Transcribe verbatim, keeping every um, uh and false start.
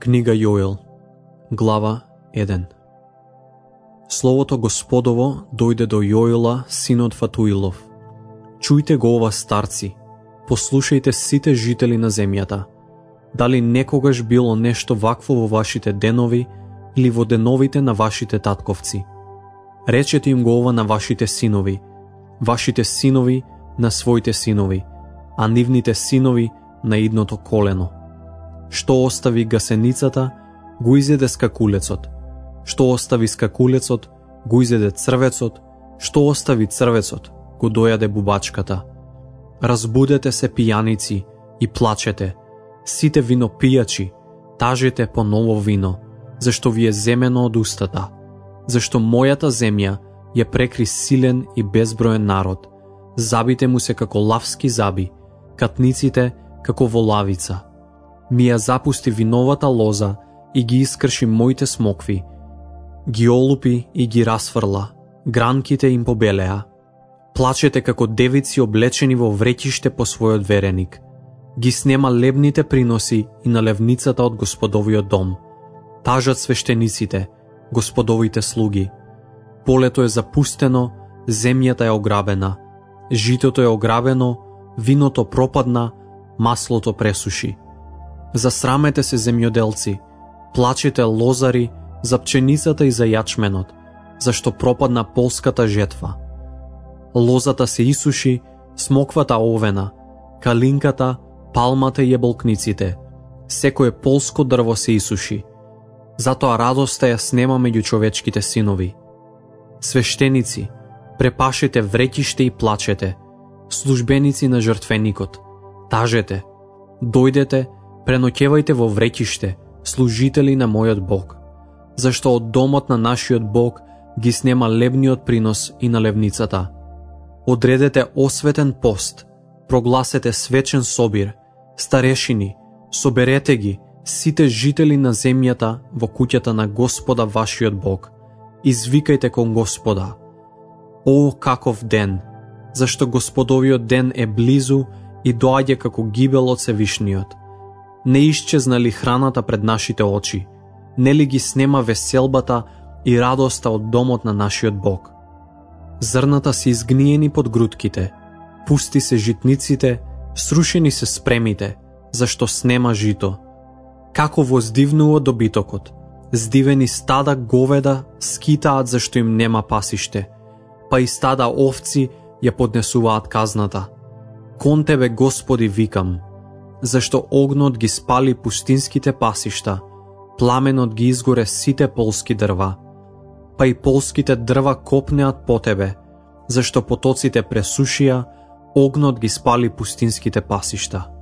Книга Јоел, глава еден. Словото Господово дојде до Јоела, синот Фатуилов. Чујте го ова, старци, послушајте сите жители на земјата. Дали некогаш било нешто вакво во вашите денови или во деновите на вашите татковци? Речете им го ова на вашите синови, вашите синови на своите синови, а нивните синови на идното колено. Што остави гасеницата, го изеде скакулецот. Што остави скакулецот, го изеде црвецот. Што остави црвецот, го дојаде бубачката. Разбудете се, пијаници, и плачете. Сите винопијачи, тажете по ново вино, зашто ви е земено од устата. Зашто мојата земја ја прекри силен и безброен народ. Забите му се како лавски заби, катниците како волавица. Ми ја запусти виновата лоза и ги искрши моите смокви. Ги олупи и ги расфрла, гранките им побелеа. Плачете како девици облечени во вреќиште по својот вереник. Ги снема лебните приноси и налевницата од Господовиот дом. Тажат свештениците, Господовите слуги. Полето е запустено, земјата е ограбена. Житото е ограбено, виното пропадна, маслото пресуши. Засрамете се, земјоделци, плачете, лозари, за пченицата и за јачменот, зашто пропадна полската жетва. Лозата се исуши, смоквата овена, калинката, палмата и јаболкниците. Секое полско дрво се исуши. Затоа радоста ја снема меѓу човечките синови. Свештеници, препашете вреќиште и плачете. Службеници на жртвеникот, тажете. Дојдете, преноќевајте во вреќиште, служители на мојот Бог, зашто од домот на нашиот Бог ги снема лебниот принос и налевницата. Одредете осветен пост, прогласете свечен собир, старешини, соберете ги, сите жители на земјата во куќата на Господа вашиот Бог. Извикајте кон Господа. О, каков ден! Зашто Господовиот ден е близу и доаѓа како гибел од Севишниот. Не исчезна ли храната пред нашите очи? Не ли ги снема веселбата и радоста од домот на нашиот Бог? Зрната се изгниени под грудките, пусти се житниците, срушени се спремите, зашто снема жито. Како воздивнува добитокот, здивени стада говеда скитаат зашто им нема пасиште, па и стада овци ја поднесуваат казната. Кон Тебе, Господи, викам, зашто огнот ги спали пустинските пасишта, пламенот ги изгоре сите полски дрва, па и полските дрва копнеат по Тебе, зашто потоците пресушија, огнот ги спали пустинските пасишта.